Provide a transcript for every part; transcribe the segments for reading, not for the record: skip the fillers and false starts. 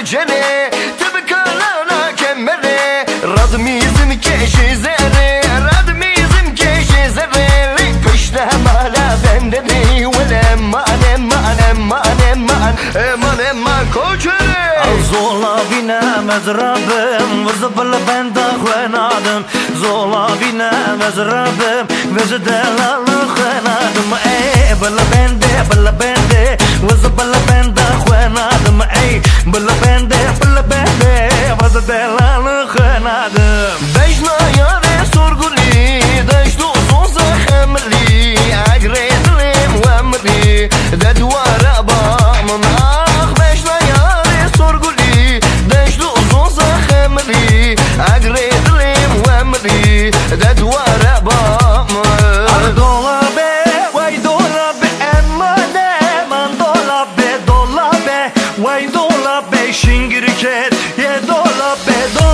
جنه تبكالنا كمره ردميزم كشي زره ردميزم كشي زره پشته مالا بندنی ولم من کوچره زولا بینم از ربم وزبل بنده خوانادم زولا بینم از ربم وزدلال خوانادم ای بل بنده وزبل بنده خوانادم ای بل بنده وزدلال خوانادم بجنا یاره سرگلی دشت و سوز خملی اگره دلم وملی ددوار بامم آخ بجنا یاره سرگلی دشت و سوز خملی اگره دلم وملی ددوار بامم دولابه وای دولابه امانه من دولابه وای دولابه شingirket ye dolabe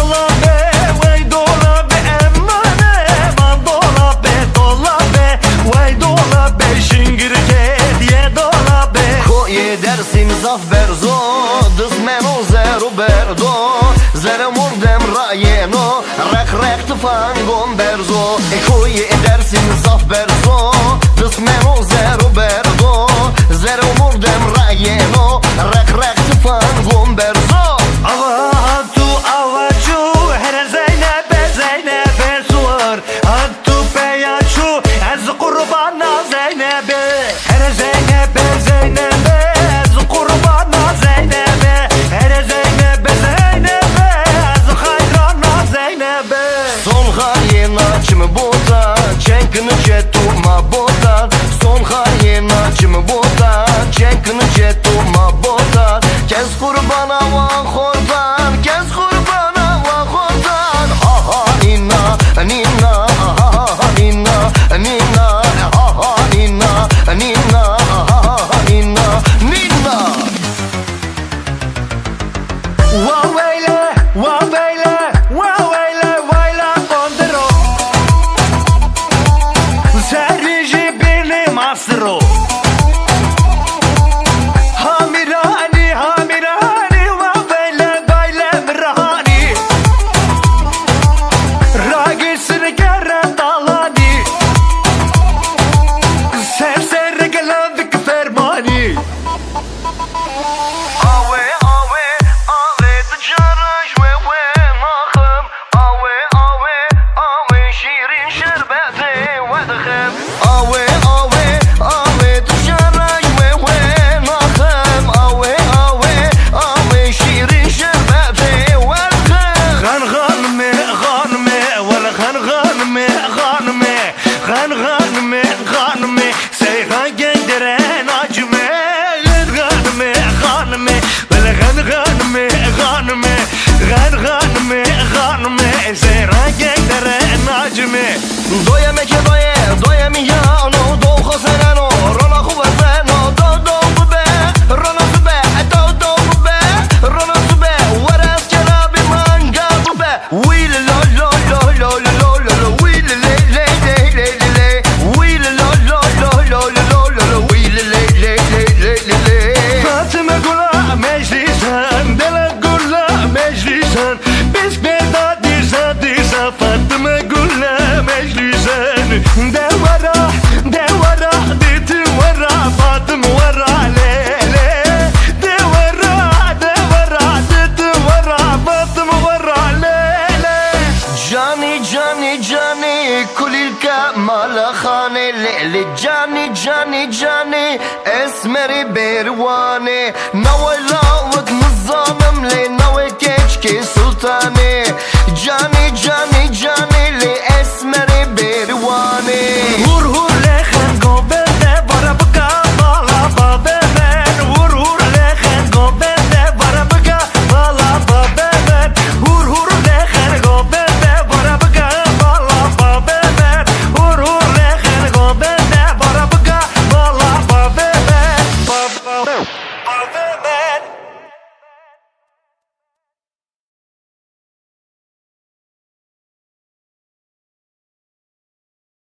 vay dolabe emane man dolabe vay dolabe şingirket ye dolabe koye dersim zafer zo dızmen o zeru berdo zere murdem rayeno rek tufan gomberzo koye dersim zafer zo dızmen o zeru berdo zere murdem rayeno rek tufan gomberzo avatu avacu her zeynebe suar atu peyaçu az kurbana zeynebe her zeynebe az kurbana zeynebe her zeynebe az hayrana zeynebe son hayena çimi botan çenkini çetuma botan son hayena çimi botan çenkini çetuma botan kes kurbana va khordan kes kurbana va khordan ha ha nina nina ha ha nina nina ha ha nina nina ha ha nina nina wa weyle bondero seriji beni masro hamirani wa weyle mirhani ragisini geren dalani ser geladik fermani Awe tjaraj ve mahım Awe şirin şerbeti ve dıkım Awe tjaraj ve mahım Awe şirin şerbeti ve dıkım غنغنمي ولا غنغنمي سيغا قندرة ناجمي غنغنمي ولا غنغنمي سيغا قندرة ناجمي Doye meke doye mi yano Do khosenano Rona khubazano Do bube Rona bube Do bube Rona bube Waras jarabi manga bube Wheel lo Wheel le Wheel lo Wheel le Fatıma gula meclisen Dele gula meclisen Biz bedadisa Fatıma gula meclisen Devara Diti vara Fatıma vara lele Devara Diti vara Fatıma vara lele Jani kulilka mala khane lele Jani esmeri berwane Nawala